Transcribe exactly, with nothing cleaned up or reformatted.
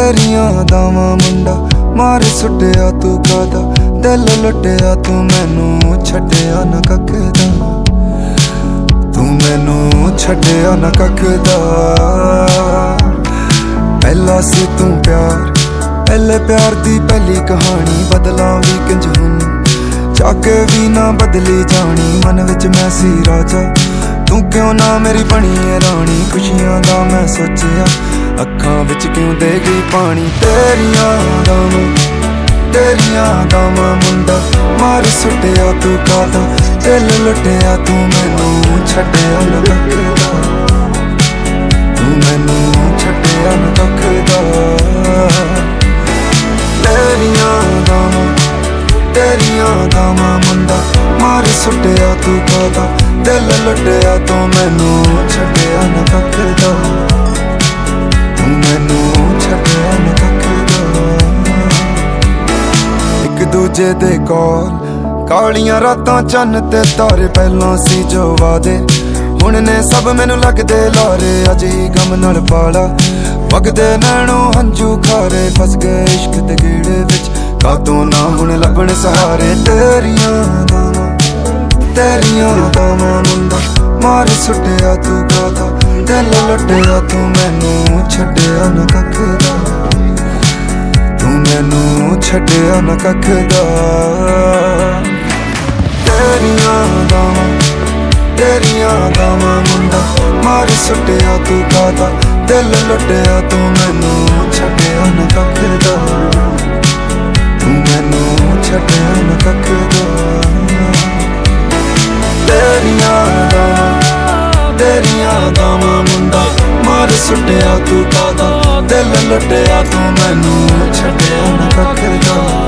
तेरियां दावां मुंडा मार सुटिया तू कादा, दिल लुटिया तू मैनू छड्डिया ना कखदा, तू मैनू छड्डिया ना कखदा। पहला सी तू प्यार, पहले प्यार दी पहली कहानी, बदलां भी किंज हूं चाके भी ना बदली जानी। मन विच मैं सी राजा, तू क्यों ना मेरी बनी है रानी। खुशियां दा मैं सोचिया, अखां विच क्यों दे गई पानी। तेरियां दावां तेरियां दावां मुंडा मार सुटिया तू कादा, दिल लुटिया तू मैनू छड्डिया ना कखदा, तू मैनू छड्डिया ना कखदा। तेरियां दावां तेरियां दावां मुंडा मार सुटिया तू कादा, दिल लुटिया तू मैनू छड्डिया ना कखदा, तू मैनू छड्डिया ना कखदा। एक दूजे दे कोल कालियां रातां चन्न ते तारे, पहलों सी जो वादे हुण ने सब मैनू लगदे लारे। अज ही गम नाल पाला वगदे नैणों हंझू खारे, फस गए इश्क दे गेड़े विच कातों ना हुण लभण सहारे। तेरियां दावां तेरियां दावां मुंडा मार सुटिया तू कादा, दिल लुटिया तू मैनू छड्डिया ना कखदा, तू मैनू छड्डिया ना कखदा। तेरियां दावां तेरियां दावां मुंडा मार सुटिया तू कादा, दिल लुटिया तू मैनू छड्डिया ना कखदा, तू मैनू छड्डिया ना कखदा। तेरियां दावां तेरियां दावां मुंडा मार सुटिया तू कादा, दिल लुटिया तू मैनू छड्डिया ना कखदा।